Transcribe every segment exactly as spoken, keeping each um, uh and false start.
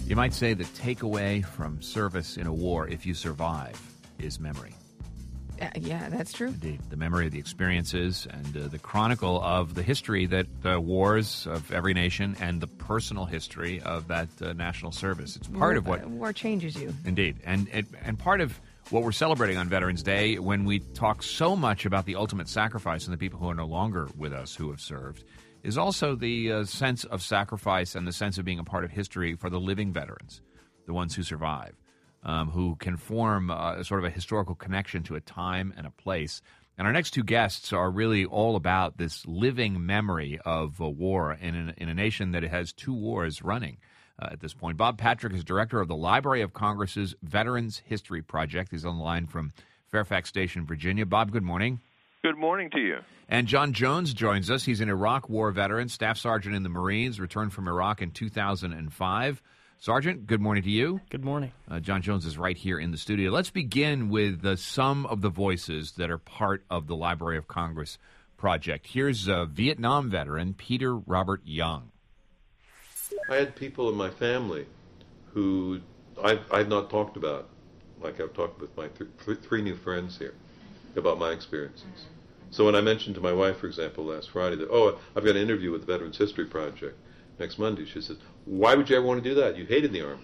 You might say the takeaway from service in a war, if you survive, is memory. Uh, yeah, that's true. Indeed. The memory of the experiences and uh, the chronicle of the history that uh, wars of every nation and the personal history of that uh, national service. It's part war, of what... Uh, war changes you. Indeed. And, and and part of what we're celebrating on Veterans Day, when we talk so much about the ultimate sacrifice and the people who are no longer with us who have served, is also the uh, sense of sacrifice and the sense of being a part of history for the living veterans, the ones who survive. Um, who can form uh, sort of a historical connection to a time and a place. And our next two guests are really all about this living memory of a war in, an, in a nation that has two wars running uh, at this point. Bob Patrick is director of the Library of Congress's Veterans History Project. He's on the line from Fairfax Station, Virginia. Bob, good morning. Good morning to you. And John Jones joins us. He's an Iraq War veteran, staff sergeant in the Marines, returned from Iraq in two thousand five. Sergeant, good morning to you. Good morning. Uh, John Jones is right here in the studio. Let's begin with uh, some of the voices that are part of the Library of Congress project. Here's uh, Vietnam veteran Peter Robert Young. I had people in my family who I've, I've not talked about, like I've talked with my th- th- three new friends here, about my experiences. So when I mentioned to my wife, for example, last Friday that, oh, I've got an interview with the Veterans History Project next Monday, she said, why would you ever want to do that? You hated the Army.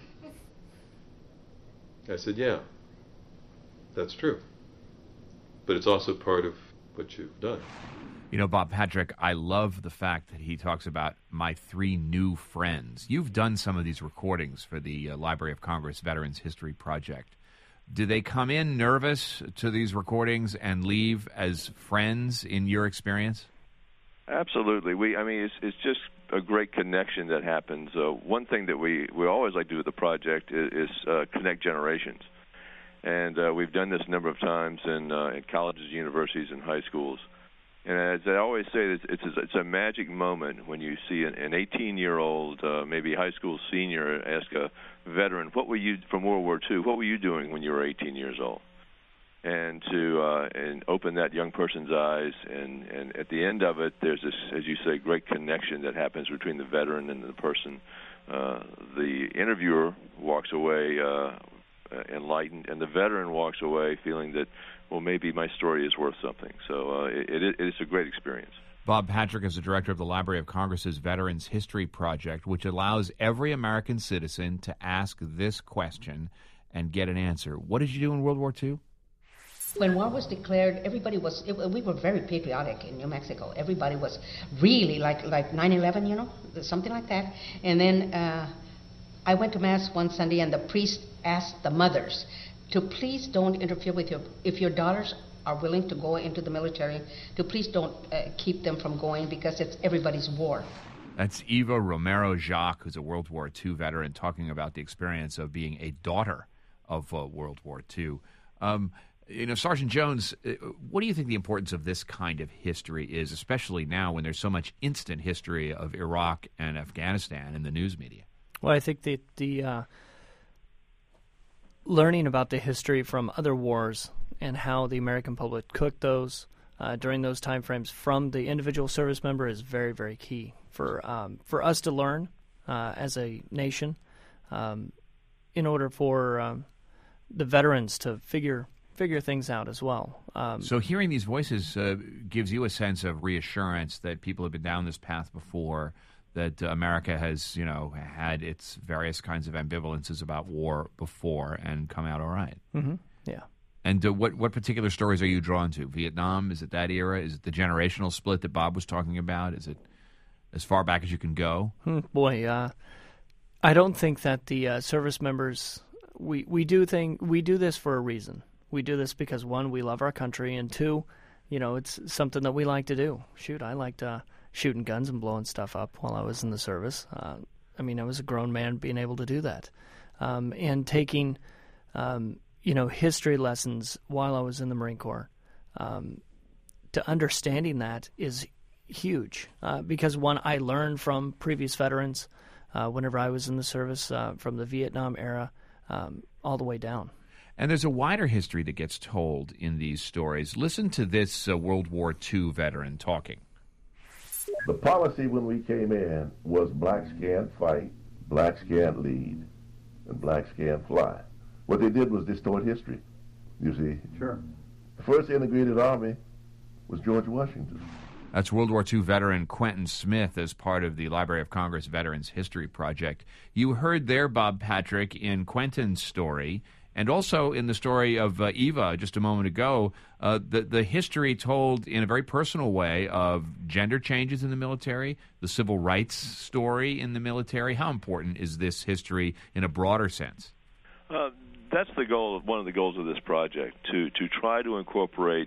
I said, yeah, that's true. But it's also part of what you've done. You know, Bob Patrick, I love the fact that he talks about my three new friends. You've done some of these recordings for the uh, Library of Congress Veterans History Project. Do they come in nervous to these recordings and leave as friends in your experience? Absolutely. We, I mean, it's, it's just a great connection that happens. Uh, one thing that we, we always like to do with the project is, is uh, connect generations. And uh, we've done this a number of times in, uh, in colleges, universities, and high schools. And as I always say, it's, it's, it's a magic moment when you see an, an eighteen-year-old, uh, maybe high school senior, ask a veteran, what were you, from World War Two, what were you doing when you were eighteen years old? And to uh, and open that young person's eyes, and, and at the end of it, there's this, as you say, great connection that happens between the veteran and the person. Uh, the interviewer walks away uh, enlightened, and the veteran walks away feeling that, well, maybe my story is worth something. So uh, it, it, it's a great experience. Bob Patrick is the director of the Library of Congress's Veterans History Project, which allows every American citizen to ask this question and get an answer. What did you do in World War Two? When war was declared, everybody was, it, we were very patriotic in New Mexico. Everybody was really like like nine eleven, you know, something like that. And then uh, I went to Mass one Sunday, and the priest asked the mothers to please don't interfere with your, if your daughters are willing to go into the military, to please don't uh, keep them from going because it's everybody's war. That's Eva Romero Jacques, who's a World War Two veteran, talking about the experience of being a daughter of uh, World War Two. Um, You know, Sergeant Jones, what do you think the importance of this kind of history is, especially now when there's so much instant history of Iraq and Afghanistan in the news media? Well, I think that the uh, learning about the history from other wars and how the American public cooked those uh, during those time frames from the individual service member is very, very key for um, for us to learn uh, as a nation um, in order for um, the veterans to figure figure things out as well. Um, so hearing these voices uh, gives you a sense of reassurance that people have been down this path before, that uh, America has, you know, had its various kinds of ambivalences about war before and come out all right. Mm-hmm. Yeah. And uh, what what particular stories are you drawn to? Vietnam? Is it that era? Is it the generational split that Bob was talking about? Is it as far back as you can go? Hmm, boy, uh, I don't think that the uh, service members, we, we do thing we do this for a reason. We do this because, one, we love our country, and two, you know, it's something that we like to do. Shoot, I liked uh, shooting guns and blowing stuff up while I was in the service. Uh, I mean, I was a grown man being able to do that. Um, and taking, um, you know, history lessons while I was in the Marine Corps, um, to understanding that is huge. Uh, because, one, I learned from previous veterans uh, whenever I was in the service, uh, from the Vietnam era um, all the way down. And there's a wider history that gets told in these stories. Listen to this uh, World War Two veteran talking. The policy when we came in was blacks can't fight, blacks can't lead. and blacks can't fly. What they did was distort history, you see. Sure. The first integrated army was George Washington. That's World War Two veteran Quentin Smith as part of the Library of Congress Veterans History Project. You heard there, Bob Patrick, in Quentin's story, and also in the story of uh, Eva just a moment ago, uh, the, the history told in a very personal way of gender changes in the military, the civil rights story in the military. How important is this history in a broader sense? Uh, that's the goal, one of the goals of this project, to, to try to incorporate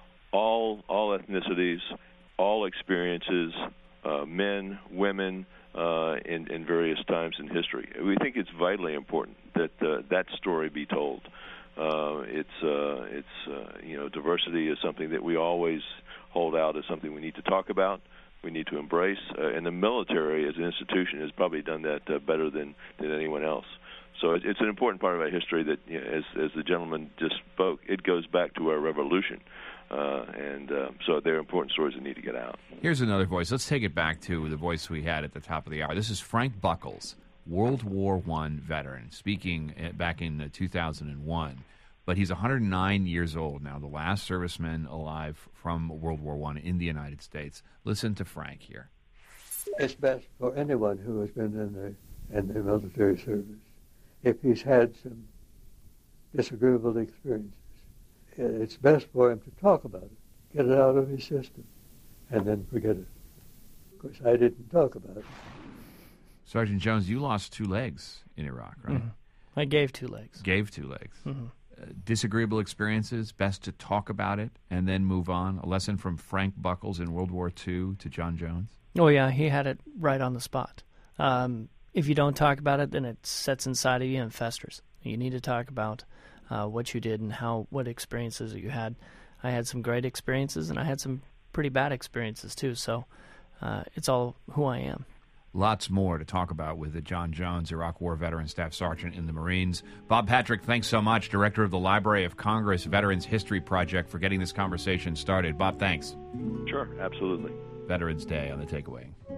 all all ethnicities, all experiences, uh, men, women, uh, in, in various times in history. We think it's vitally important that uh, that story be told. Uh, it's uh, it's uh, you know, diversity is something that we always hold out as something we need to talk about, we need to embrace, uh, and the military as an institution has probably done that uh, better than, than anyone else. So it, it's an important part of our history that, you know, as as the gentleman just spoke, it goes back to our revolution. Uh, and uh, so they're important stories that need to get out. Here's another voice. Let's take it back to the voice we had at the top of the hour. This is Frank Buckles, World War One veteran, speaking back in two thousand one. But he's one hundred nine years old now, the last serviceman alive from World War One in the United States. Listen to Frank here. It's best for anyone who has been in the, in the military service, if he's had some disagreeable experiences, it's best for him to talk about it, get it out of his system, and then forget it. Of course, I didn't talk about it. Sergeant Jones, you lost two legs in Iraq, right? Mm-hmm. I gave two legs. Gave two legs. Mm-hmm. Uh, disagreeable experiences, best to talk about it and then move on. A lesson from Frank Buckles in World War Two to John Jones? Oh, yeah, he had it right on the spot. Um, if you don't talk about it, then it sets inside of you and festers. You need to talk about Uh, what you did and how what experiences you had. I had some great experiences, and I had some pretty bad experiences too. So uh, it's all who I am. Lots more to talk about with the John Jones, Iraq War veteran, Staff Sergeant in the Marines. Bob Patrick, thanks so much, Director of the Library of Congress Veterans History Project, for getting this conversation started. Bob, thanks. Sure, absolutely. Veterans Day on The Takeaway.